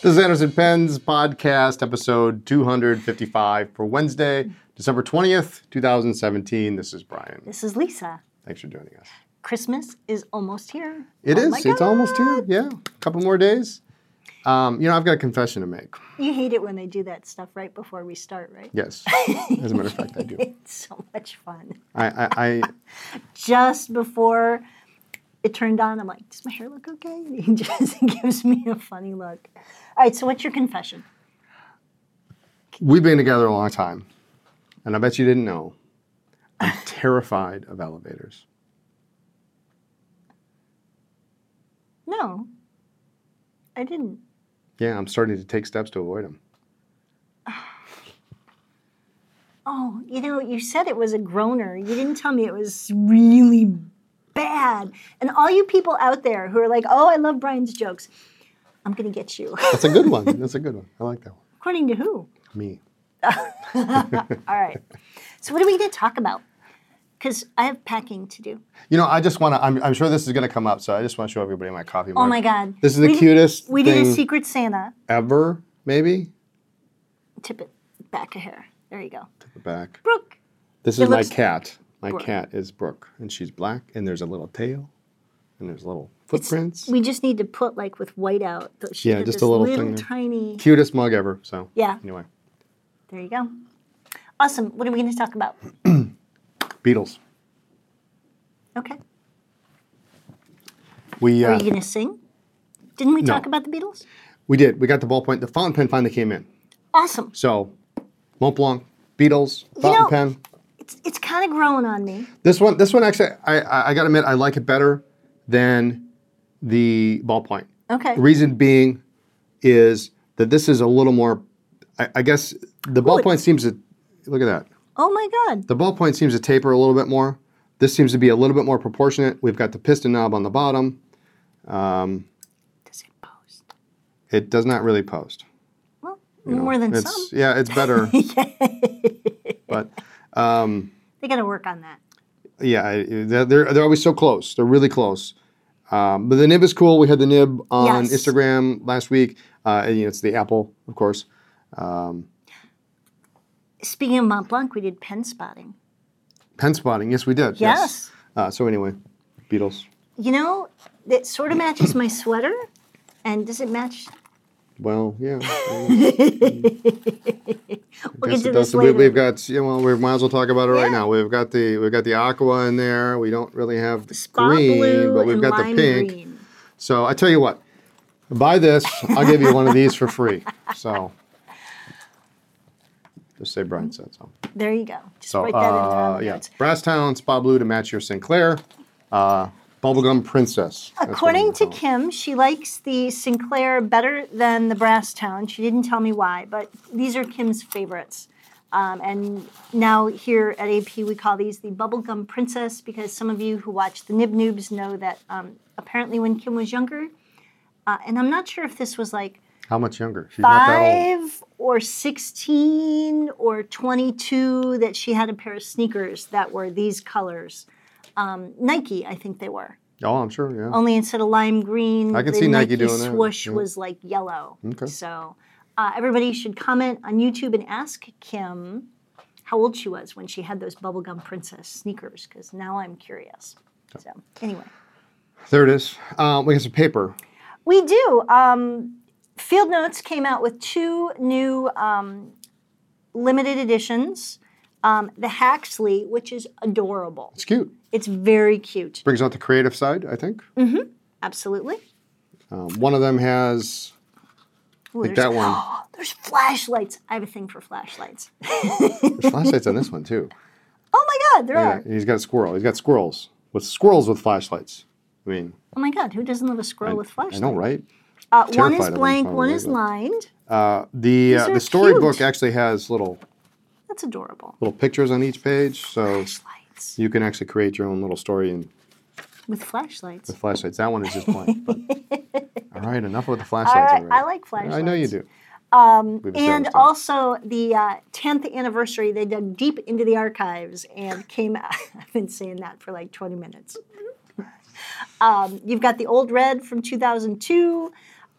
This is Anderson Penn's podcast, episode 255 for Wednesday, December 20th, 2017. This is Brian. This is Lisa. Thanks for joining us. Christmas is almost here. It is. My It's God. almost here. Yeah. A couple more days. I've got a confession to make. You hate it when they do that stuff right before we start, right? Yes. As a matter of fact, I do. It's so much fun. I Just before it turned on, I'm like, does my hair look okay? And he just gives me a funny look. All right, so what's your confession? We've been together a long time, and I bet you didn't know. I'm terrified of elevators. No, I didn't. Yeah, I'm starting to take steps to avoid them. Oh, you said it was a groaner. You didn't tell me it was really bad. And all you people out there who are like, oh, I love Brian's jokes, I'm going to get you. That's a good one. That's a good one. I like that one. According to who? Me. All right. So what are we going to talk about? Because I have packing to do. I just want to, I'm sure this is going to come up, so I just want to show everybody my coffee mug. Oh, my God. This is the cutest We thing did a Secret Santa. ever, maybe? Tip it back a hair. There you go. Tip it back. Brooke. This It is my looks- cat. My Brooke. cat is Brooke, and she's black, and there's a little tail, and there's little footprints. We just need to put with white out. She Yeah, did just this a little thing there. tiny. Cutest mug ever, so Yeah. anyway. There you go. Awesome. What are we going to talk about? Beatles. Okay. We, Are you going to sing? Didn't we no. talk about the Beatles? we did. We got the ballpoint. The fountain pen finally came in. Awesome. So, Mont Blanc, Beatles, fountain pen. It's kind of growing on me. This one actually, I got to admit, I like it better than the ballpoint. Okay. The reason being is that this is a little more, I guess, the ballpoint seems to, look at that. Oh, my God. The ballpoint seems to taper a little bit more. This seems to be a little bit more proportionate. We've got the piston knob on the bottom. Does it post? It does not really post. Well, more than It's, some. yeah, it's better. But They got to work on that. yeah, they're always so close. They're really close. But the nib is cool. We had the nib on Yes. Instagram last week. It's the Apple, of course. Speaking of Mont Blanc, we did pen spotting. Pen spotting, yes, we did. Yes. So anyway, Beatles. It sort of matches my sweater. And does it match? Well, yeah. We'll get to this So later. we've got, we might as well talk about it right now. We've got the aqua in there. We don't really have the Spa green, blue but we've and got the lime pink. green. So I tell you what, buy this. I'll give you one of these for free. So just say Brian said so. There you go. Just So write that in there on the yeah, notes. Brasstown Spa Blue to match your Sinclair. Bubblegum Princess. That's what According I'm to gonna call Kim, she likes the Sinclair better than the Brasstown. She didn't tell me why, but these are Kim's favorites. And now here at AP, we call these the Bubblegum Princess because some of you who watch the Nib Noobs know that apparently when Kim was younger, and I'm not sure if this was like How much younger? She's not that old. 5 or 16 or 22 that she had a pair of sneakers that were these colors. Nike, I think they were. Oh, I'm sure, yeah. Only instead of lime green, I can the see Nike doing that, swoosh yeah. was like yellow. Okay. So everybody should comment on YouTube and ask Kim how old she was when she had those Bubblegum Princess sneakers, because now I'm curious. So anyway. There it is. We got some paper. We do. Field Notes came out with 2 new limited editions. The Haxley, which is adorable. It's cute. It's very cute. Brings out the creative side, I think. Absolutely. One of them has, Ooh, like that one. There's flashlights. I have a thing for flashlights. There's flashlights on this one, too. Oh my God, there Yeah, are. he's got a squirrel. He's got squirrels with flashlights. I mean, Oh my God, who doesn't love a squirrel with I flashlights? know, right? One Terrified is of them, blank, one probably, is but- lined. The are storybook cute. actually has little That's adorable. pictures on each page, so Flashlights. you can actually create your own little story and With flashlights. with flashlights. That one is just blank. But, all right, enough with the All flashlights right, already. I like flashlights. I know you do. We've And established that. also the 10th anniversary, they dug deep into the archives and came out. I've been saying that for like 20 minutes. You've got the Old Red from 2002.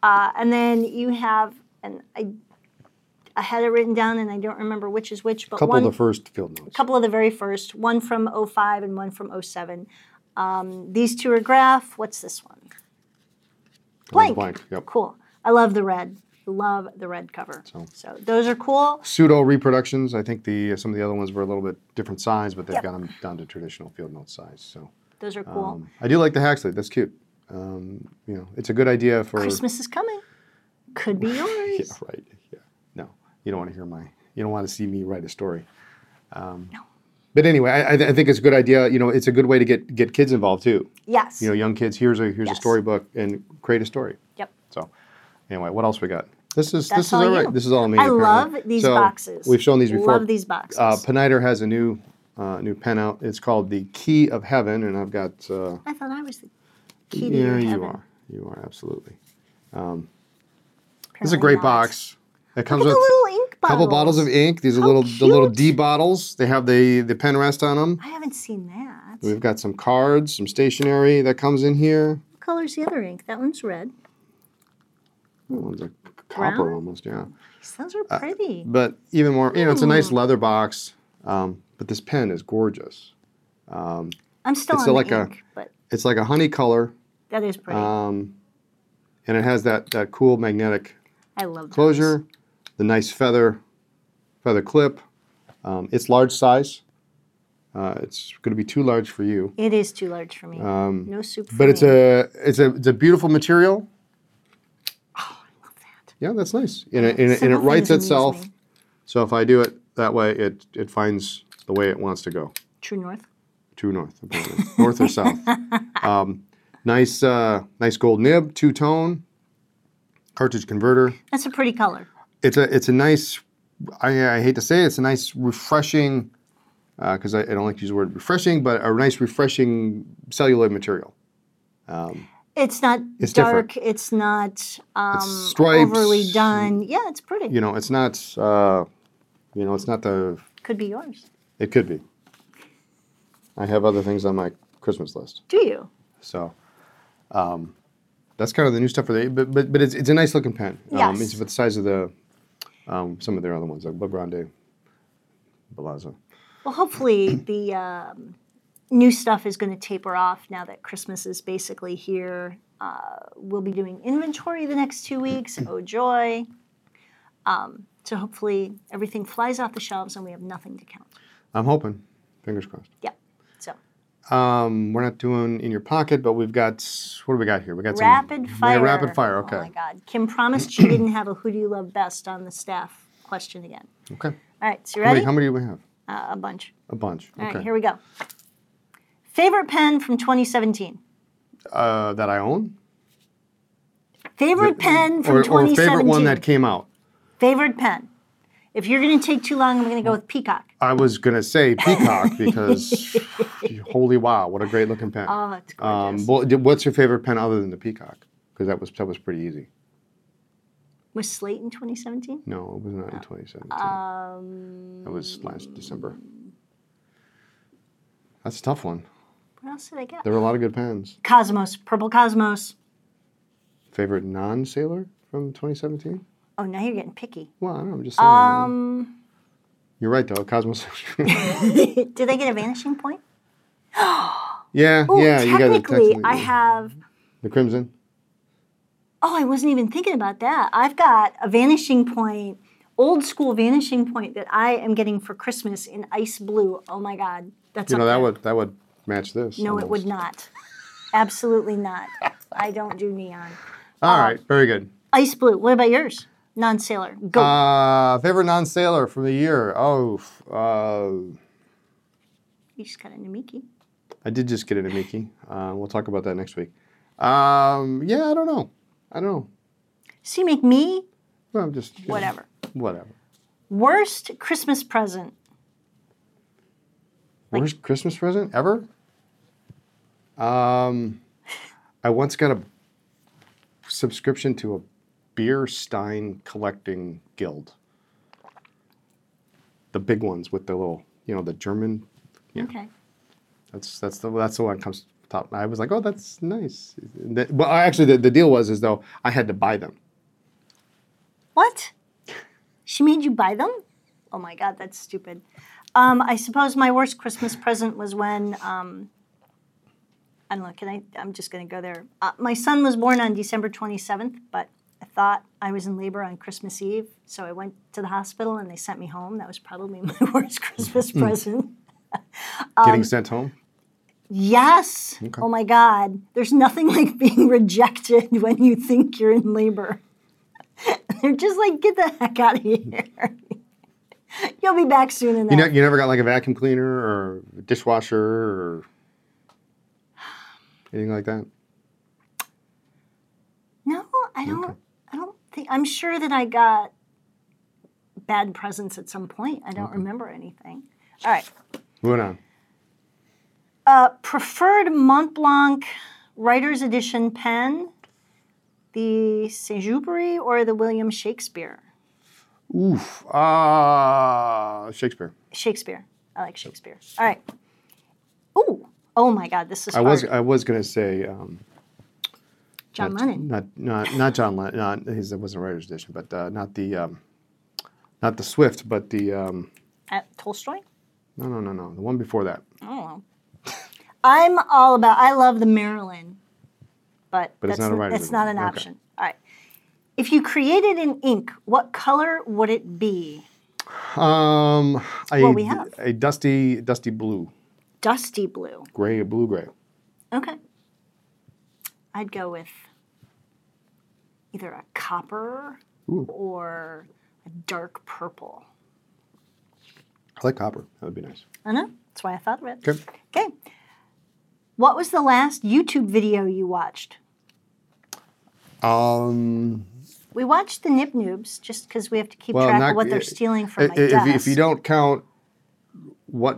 And then you have, and I had it written down and I don't remember which is which, but A couple one, of the first field notes. a couple of the very first, one from '05 and one from '07. These two are graph. What's this one? Blank. Blank, yep. Cool. I love the red. Love the red cover. So those are cool. Pseudo reproductions. I think some of the other ones were a little bit different size, but they've got them down to traditional field note size. So those are cool. I do like the Haxley. That's cute. It's a good idea for Christmas is coming. Could be yours. Yeah, right. Yeah. No, you don't want to hear you don't want to see me write a story. No. But anyway, I think it's a good idea. It's a good way to get kids involved too. Yes. Young kids. Here's a Yes. storybook and create a story. Yep. So, anyway, what else we got? This is all all right. you. This is all me. I apparently. love these So, boxes. We've shown these before. Love these boxes. Peniter has a new pen out. It's called the Key of Heaven, and I've got. I thought I was the key to Yeah, your you heaven. are. You are absolutely. This is a Apparently great not. box. It comes Look at with the little ink a couple bottles of ink. These are How the little cute. D bottles. They have the pen rest on them. I haven't seen that. We've got some cards, some stationery that comes in here. What color's the other ink? That one's red. That one's a copper Brown? almost, yeah. Those are pretty. But even more, it's a nice leather box. But this pen is gorgeous. I'm still it's on like the a- ink, but It's like a honey color, that is pretty. and it has that cool magnetic I love those. closure, the nice feather clip. It's large size. It's going to be too large for you. It is too large for me. No soup for But it's me. a beautiful material. Oh, I love that. Yeah, that's nice. And it Simple writes things amuse itself. me. So if I do it that way, it finds the way it wants to go. True North. True north, apparently. North or south. Nice gold nib, two-tone, cartridge converter. That's a pretty color. It's a nice, I hate to say it, it's a nice refreshing, because I don't like to use the word refreshing, but a nice refreshing celluloid material. It's not It's dark. different. It's not stripes. overly done. Yeah, it's pretty. It's not, it's not the, Could be yours. it could be. I have other things on my Christmas list. Do you? So, that's kind of the new stuff for but it's a nice looking pen. Yes. It's about the size of the some of their other ones like Le Grande, Balazzo. Well, hopefully the new stuff is going to taper off now that Christmas is basically here. We'll be doing inventory the next 2 weeks. Oh, joy. So hopefully everything flies off the shelves and we have nothing to count. I'm hoping. Fingers crossed. Yep. So We're not doing in your pocket, but we've got what do we got here? We got rapid some fire. rapid fire. Okay. Oh my God. Kim promised she didn't have a who do you love best on the staff question again. Okay. All right. So you ready? How many do we have? A bunch. A bunch. All Okay. right. Here we go. Favorite pen from 2017. That I own. Favorite pen from Or 2017. favorite one that came out. Favorite pen. If you're going to take too long, I'm going to go with Peacock. I was gonna say Peacock because holy wow, what a great looking pen. Oh, it's gorgeous. What's your favorite pen other than the Peacock? Because that was pretty easy. Was Slate in 2017? No, it was not in 2017. That was last December. That's a tough one. What else did I get? There were a lot of good pens. Cosmos, Purple Cosmos. Favorite non-sailor from 2017? Oh, now you're getting picky. Well, I don't know, I'm just saying. You're right though, Cosmos. Did I get a vanishing point? yeah, Oh, yeah, you got it. technically, I have. The Crimson. Oh, I wasn't even thinking about that. I've got a vanishing point, old school vanishing point that I am getting for Christmas in ice blue. Oh my God, that's up there. that would match this. No, it would not. Absolutely not. I don't do neon. All right, very good. Ice blue. What about yours? Non-sailor. Go. Favorite non-sailor from the year? You just got a Namiki. I did just get a Namiki. We'll talk about that next week. Yeah, I don't know. So you make me Well, I'm just whatever. Whatever. Worst Christmas present. Worst Christmas present ever? I once got a subscription to a beer stein collecting guild. The big ones with the little, the German. Yeah. Okay. That's the one that comes top. I was like, oh, that's nice. Well, actually, the deal was as though I had to buy them. What? She made you buy them? Oh my God, that's stupid. I suppose my worst Christmas present was when, I don't know, I'm just going to go there. My son was born on December 27th, but I thought I was in labor on Christmas Eve, so I went to the hospital and they sent me home. That was probably my worst Christmas present. Getting sent home? Yes. Okay. Oh my God. There's nothing like being rejected when you think you're in labor. They're just like, get the heck out of here. You'll be back soon enough. You never got like a vacuum cleaner or a dishwasher or anything like that? No, I don't think. I'm sure that I got bad presents at some point. I don't remember anything. All right. Moving on. Preferred Mont Blanc Writer's Edition pen, the Saint-Exupéry or the William Shakespeare? Oof. Shakespeare. Shakespeare. I like Shakespeare. All right. Ooh. Oh my God, this is I hard. was gonna say John Lennon. Not John Lennon. Not his. It wasn't a writer's edition, but not the Swift, but the At Tolstoy? no. The one before that. I don't know. I love the Maryland, but it's not a writer's it's not an edition. option. All right. If you created an ink, what color would it be? We have. A dusty blue, Dusty blue. blue gray. Okay. I'd go with either a copper Ooh. or a dark purple. I like copper. That would be nice. I know. That's why I thought of it. Okay. Okay. What was the last YouTube video you watched? We watched the Nip Noobs just because we have to keep track of what they're stealing from my desk. If you don't count what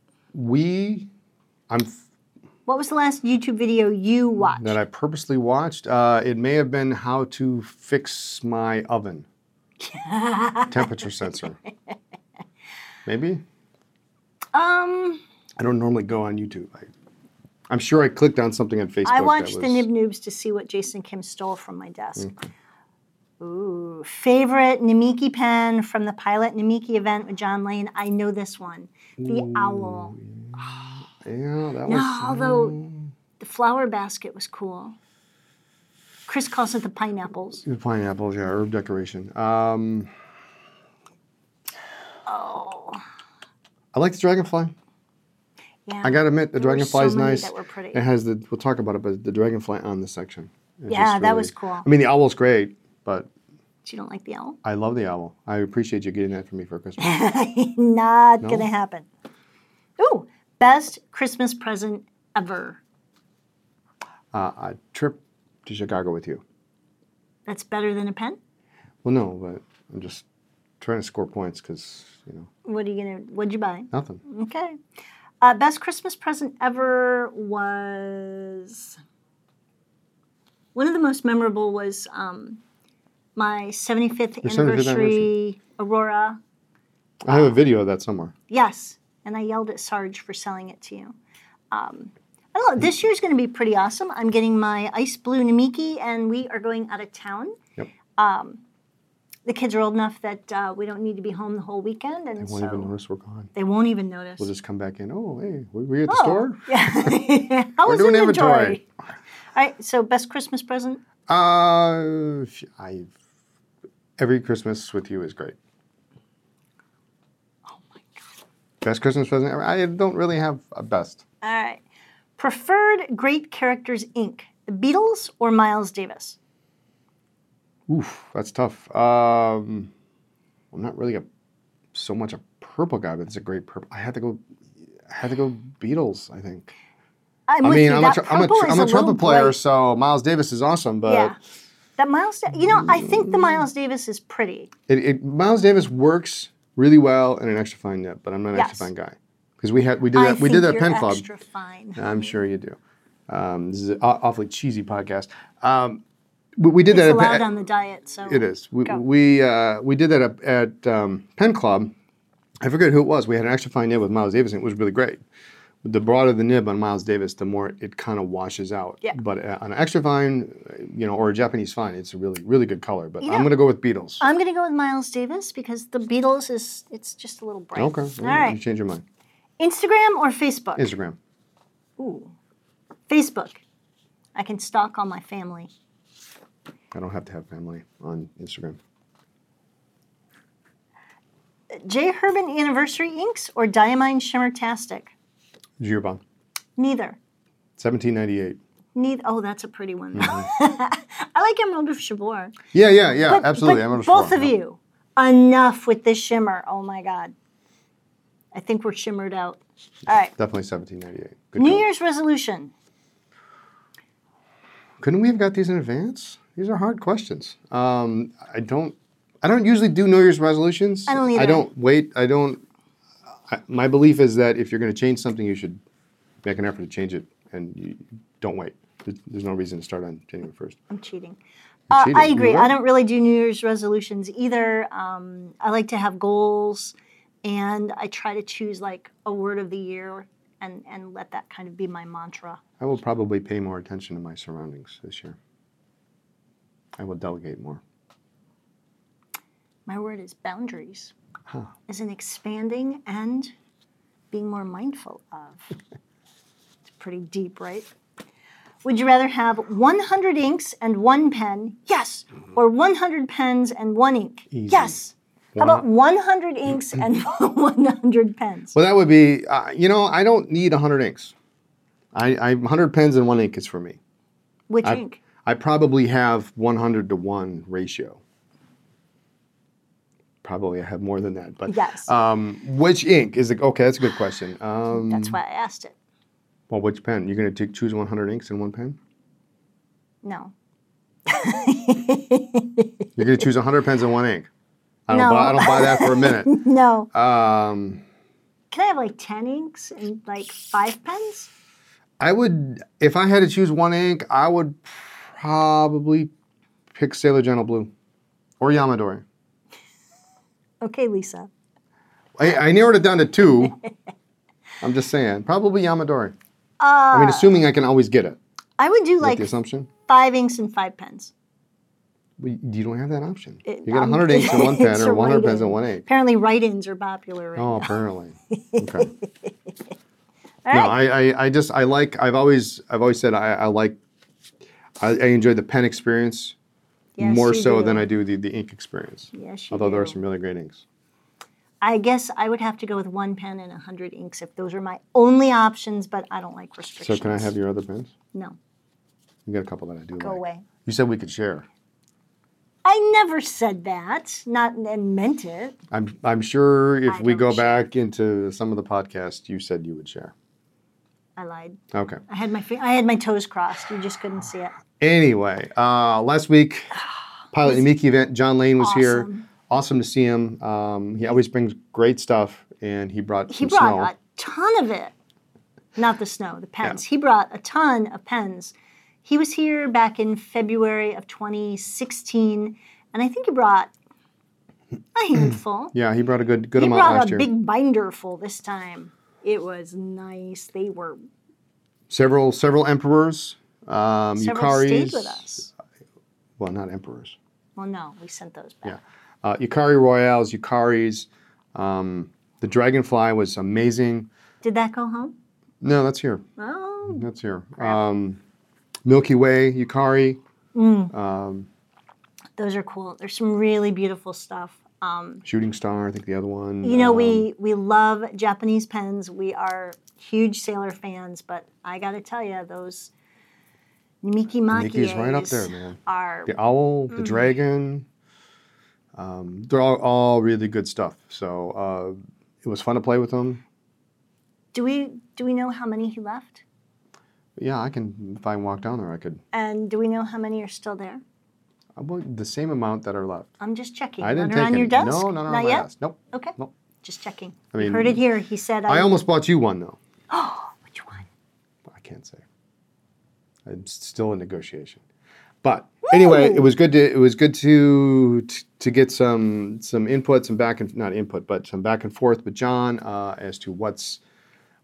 What was the last YouTube video you watched? that I purposely watched, it may have been how to fix my oven temperature sensor. Maybe. I don't normally go on YouTube. I'm sure I clicked on something on Facebook. I watched the Nib Noobs to see what Jason Kim stole from my desk. Ooh, favorite Namiki pen from the Pilot Namiki event with John Lane. I know this one. The owl. Yeah, that was. No, although the flower basket was cool. Chris calls it the pineapples. The pineapples, yeah, herb decoration. I like the dragonfly. Yeah. I gotta admit, the There were dragonfly is so many nice. that were pretty. It has the. We'll talk about it, but the dragonfly on this section. is Yeah, just that was cool. I mean, the owl's great, but You don't like the owl? I love the owl. I appreciate you getting that for me for Christmas. Not gonna happen. Ooh, best Christmas present ever. A trip to Chicago with you. That's better than a pen? Well, no, but I'm just trying to score points because What'd you buy? nothing. Okay. Best Christmas present ever was, one of the most memorable was my 75th Your 75th anniversary Aurora. I have a video of that somewhere. Yes, and I yelled at Sarge for selling it to you. I don't know, this year's going to be pretty awesome. I'm getting my ice blue Namiki, and we are going out of town. Yep. The kids are old enough that we don't need to be home the whole weekend, and They won't even notice we're gone. they won't even notice. We'll just come back in. Oh, hey, were we at the store? Yeah. How We're was doing inventory? All right, so best Christmas present? Every Christmas with you is great. Oh my God. Best Christmas present ever? I don't really have a best. All right. Preferred Great Characters Inc., the Beatles or Miles Davis? Oof, that's tough. I'm not really so much a purple guy, but it's a great purple. I had to go Beatles, I think. I'm a trumpet player, so Miles Davis is awesome, but yeah. That Miles, I think the Miles Davis is pretty. Miles Davis works really well in an extra fine nib, but I'm not an extra fine guy because we did that pen club. Extra fine. I'm sure you do. This is an awfully cheesy podcast. We did It's that. allowed on the diet, so It is. We go. we did that at Pen Club. I forget who it was. We had an extra fine nib with Miles Davis, and it was really great. the broader the nib on Miles Davis, the more it kind of washes out. Yeah. But on an extra fine, or a Japanese fine, it's a really, really good color. But I'm going to go with Beetles. I'm going to go with Miles Davis because the Beetles it's just a little bright. Okay. All right. You change your mind. Instagram or Facebook? Instagram. Ooh. Facebook. I can stalk all my family. I don't have to have family on Instagram. J. Herbin Anniversary Inks or Diamine Shimmer-tastic? Girbon. Neither. 1798. Oh, that's a pretty one. I like Emerald of Chabot. Yeah, absolutely. But both of you, enough with this shimmer. Oh my God. I think we're shimmered out. All right. Definitely 1798. Good New color. Year's resolution. Couldn't we have got these in advance? These are hard questions. I don't usually do New Year's resolutions. I don't either. I don't wait. My belief is that if you're going to change something, you should make an effort to change it, and you don't wait. There's no reason to start on January 1st. I'm cheating. Cheating. I agree. You are? I don't really do New Year's resolutions either. I like to have goals, and I try to choose like a word of the year and let that kind of be my mantra. I will probably pay more attention to my surroundings this year. I will delegate more. My word is boundaries. Huh. Is an expanding and being more mindful of. It's pretty deep, right? Would you rather have 100 inks and 1 pen? Yes. Or 100 pens and 1 ink? Easy. Yes. How about 100 inks and 100 pens? Well, that would be, I don't need 100 inks. 100 pens and 1 ink is for me. Which ink? I probably have 100 to 1 ratio. Probably I have more than that. But Yes. Which ink is it? Okay, that's a good question. That's why I asked it. Well, which pen? You're going to choose 100 inks and 1 pen? No. You're going to choose 100 pens and 1 ink? I No. don't buy that for a minute. No. Um, Can I have like 10 inks and like 5 pens? I would, if I had to choose 1 ink, I would probably pick Sailor Gentle Blue or Yamadori. Okay, Lisa. I narrowed it down to 2. I'm just saying. Probably Yamadori. I mean, assuming I can always get it. I would do Is that like the assumption? 5 inks and 5 pens. You don't have that option. You It- get 100 inks and 1 pen it's or a 100 pens write-in. and 1 ink. Apparently write-ins are popular right Oh, now. apparently. Okay. All No, right. I've always said I enjoy the pen experience Yes, more you so do. than I do the ink experience. Yes, you Although there are do. some really great inks. I guess I would have to go with 1 pen and 100 inks if those are my only options, but I don't like So restrictions. can I have your other pens? No. You got a couple that I do Go like. away. You said we could share. I never said that, not and meant it. I'm sure if I we don't go share. back into some of the podcasts, you said you would share. I lied. Okay. I had my toes crossed. You just couldn't see it. Anyway, last week, Pilot Namiki event, John Lane was here. Awesome. Awesome to see him. He always brings great stuff, and he brought He some brought snow. a ton of it. Not the snow, the pens. He brought a ton of pens. He was here back in February of 2016, and I think he brought a handful. Yeah, he brought a good He amount brought last a year. big binder full this time. It was nice. They were Several emperors, several Yukaris. stayed with us. Well, not emperors. Well, no, we sent those back. Yeah. Yukari Royales, Yukaris. The Dragonfly was amazing. Did that go home? No, that's here. Oh, That's here. Milky Way, Yukari. those are cool. There's some really beautiful stuff. Shooting Star, I think the other one. You know, we love Japanese pens. We are huge Sailor fans, but I got to tell you, those Namiki Mickey's right up there, man. are The owl, the dragon. They're all really good stuff. So it was fun to play with them. Do we know how many he left? Yeah, I can, if I walk down there, I could. And do we know how many are still there? About the same amount that are left. I'm just checking. I didn't Under take on your any. desk? No, not on Not my yet? desk. Nope. Okay. Nope. Just checking. I mean, You heard it here. He said, I almost bought you one though. Which one? I can't say. I'm still in negotiation. But anyway, it was good to get some input, some back and not input, but some back and forth with John as to what's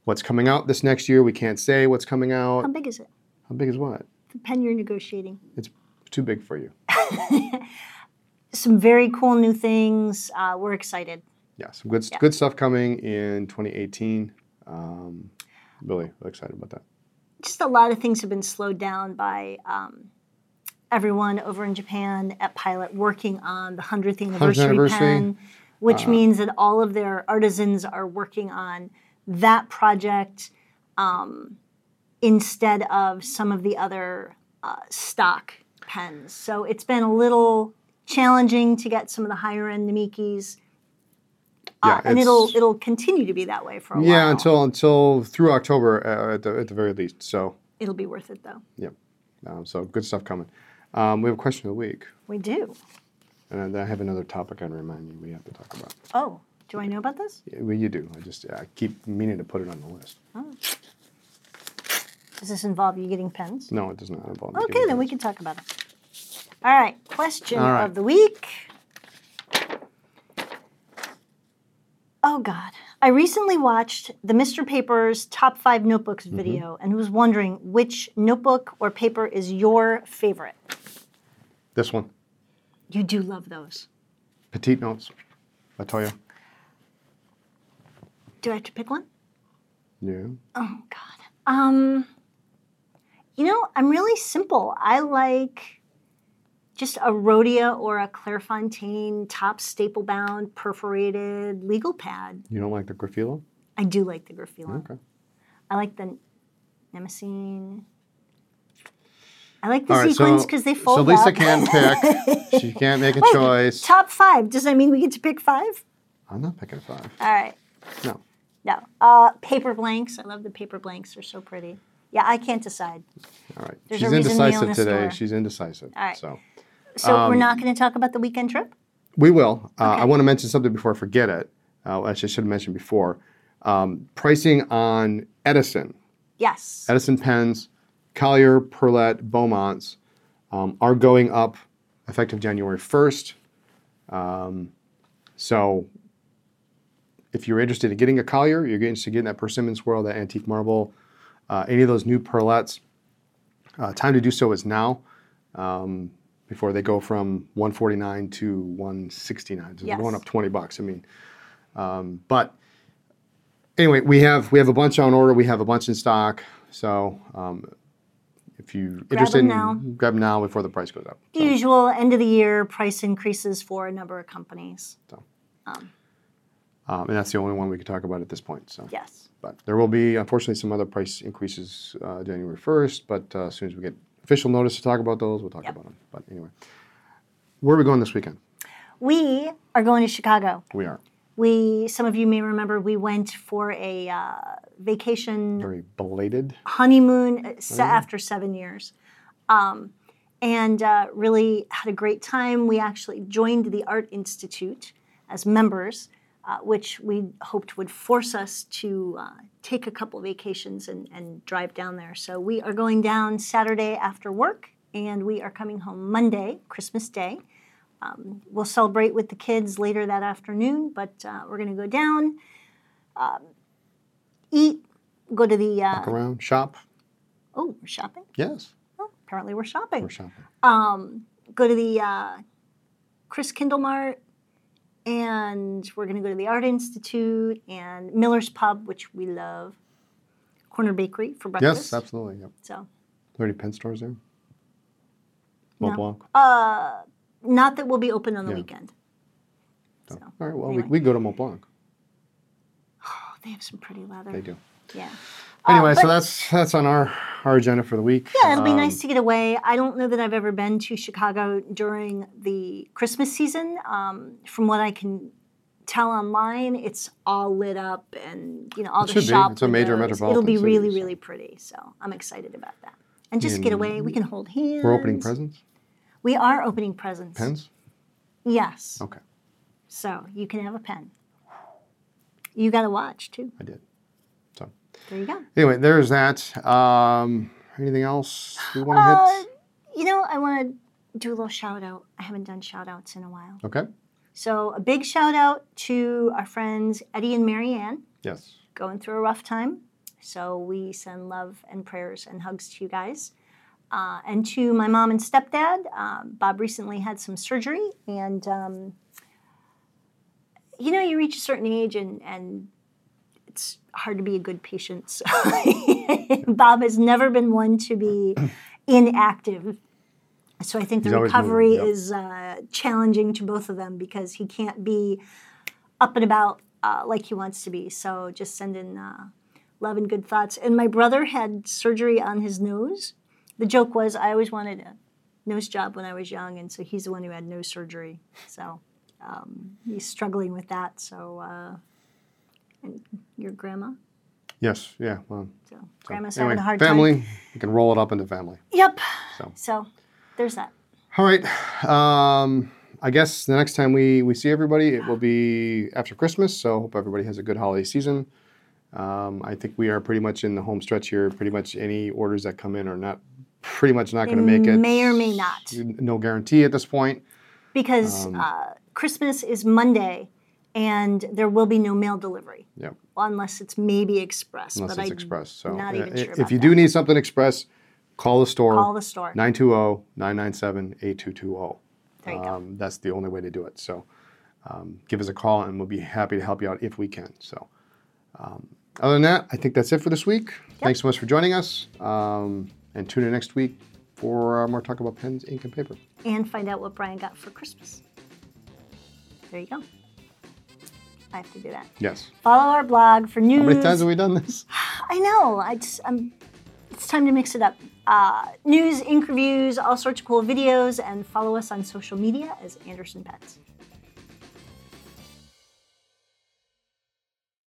What's coming out this next year, we can't say what's coming out. How big is it? How big is what? The pen you're negotiating. It's too big for you. Some very cool new things. We're excited. Yeah, some good stuff coming in 2018. Really excited about that. Just a lot of things have been slowed down by everyone over in Japan at Pilot working on the 100th anniversary pen, which means that all of their artisans are working on that project instead of some of the other stock pens. So it's been a little challenging to get some of the higher end Namikis. And it'll continue to be that way for a while. Yeah, until through October at the very least. So it'll be worth it though. Yep. So good stuff coming. We have a question of the week. We do. And I have another topic I'd remind you we have to talk about. Oh, do I know about this? Yeah, well, you do. I keep meaning to put it on the list. Oh. Does this involve you getting pens? No, it does not involve me Okay, getting then pens. we can talk about it. All right, question of the week. Oh, God. I recently watched the Mr. Paper's Top 5 Notebooks video and was wondering which notebook or paper is your favorite. This one. You do love those. Petite Notes. Latoya. Do I have to pick one? Yeah. Oh, God. I'm really simple. I like just a Rhodia or a Clairefontaine top staple-bound perforated legal pad. You don't like the Grafilo? I do like the Grafilo. Okay. I like the Nemesine. I like the sequins because they fold up. So Lisa can't pick. She can't make a choice. Top 5. Does that mean we get to pick 5? I'm not picking 5. All right. No. No. Paper blanks. I love the paper blanks. They're so pretty. Yeah, I can't decide. All right. There's She's a reason we own indecisive a today. store. She's indecisive. All right. So we're not going to talk about the weekend trip? we will. I want to mention something before I forget it. Actually, I should have mentioned before. Pricing on Edison. Yes. Edison pens, Collier, Perlette, Beaumonts are going up effective January 1st. So if you're interested in getting a Collier, you're interested in getting that Persimmon Swirl, that antique marble, any of those new Perlettes, time to do so is now before they go from $149 to $169. So they're going up $20. I mean, but anyway, we have a bunch on order. We have a bunch in stock. So if you're interested, grab them now before the price goes up. The usual end of the year price increases for a number of companies. So, and that's the only one we could talk about at this point. So yes. But there will be, unfortunately, some other price increases January 1st. But as soon as we get official notice to talk about those, we'll talk about them. But anyway, where are we going this weekend? We are going to Chicago. We are. Some of you may remember, we went for a vacation. Very belated. Honeymoon after 7 years. And really had a great time. We actually joined the Art Institute as members, which we hoped would force us to take a couple vacations and drive down there. So we are going down Saturday after work, and we are coming home Monday, Christmas Day. We'll celebrate with the kids later that afternoon, but we're going to go down, eat, go to the... Walk around, shop. Oh, we're shopping? Yes. Oh, apparently we're shopping. We're shopping. Go to the Chris Kindle Mart, and we're going to go to the Art Institute and Miller's Pub, which we love. Corner Bakery for breakfast. Yes, absolutely. Yep. So. Are there any pen stores there? Mont Blanc? Not that we'll be open on the weekend. So. All right, well, anyway. we go to Mont Blanc. Oh, they have some pretty leather. They do. Yeah. Anyway, so that's on our agenda for the week. Yeah, it'll be nice to get away. I don't know that I've ever been to Chicago during the Christmas season. From what I can tell online, it's all lit up and, all the shops. It's a major metropolitan It'll be city, really, really pretty. So I'm excited about that. And just get away. We can hold hands. We're opening presents? We are opening presents. Pens? Yes. Okay. So you can have a pen. You got a watch, too. I did. So there you go. Anyway, there's that. Anything else we want to hit? I want to do a little shout out. I haven't done shout outs in a while. Okay. So a big shout out to our friends Eddie and Marianne. Yes. Going through a rough time. So we send love and prayers and hugs to you guys. And to my mom and stepdad, Bob recently had some surgery. And, you reach a certain age and it's hard to be a good patient. So Bob has never been one to be inactive. So I think the recovery is challenging to both of them because he can't be up and about like he wants to be. So just send in love and good thoughts. And my brother had surgery on his nose. The joke was I always wanted a nose job when I was young, and so he's the one who had nose surgery. So he's struggling with that. So and your grandma? Yes, yeah. Well, grandma's having a hard family, time. You can roll it up into family. Yep. So there's that. All right. I guess the next time we see everybody, it will be after Christmas. So hope everybody has a good holiday season. I think we are pretty much in the home stretch here. Pretty much any orders that come in are not going to make it. May or may not. No guarantee at this point. Because Christmas is Monday, and there will be no mail delivery. Yep. Well, unless it's maybe express. Unless it's express. So not even sure if you do need something express, call the store. Call the store. 920-997-8220. There you go. That's the only way to do it. So give us a call, and we'll be happy to help you out if we can. So other than that, I think that's it for this week. Yep. Thanks so much for joining us. And tune in next week for more talk about pens, ink, and paper. And find out what Brian got for Christmas. There you go. I have to do that. Yes. Follow our blog for news. How many times have we done this? I know. It's time to mix it up. News, ink reviews, all sorts of cool videos, and follow us on social media as Anderson Pens.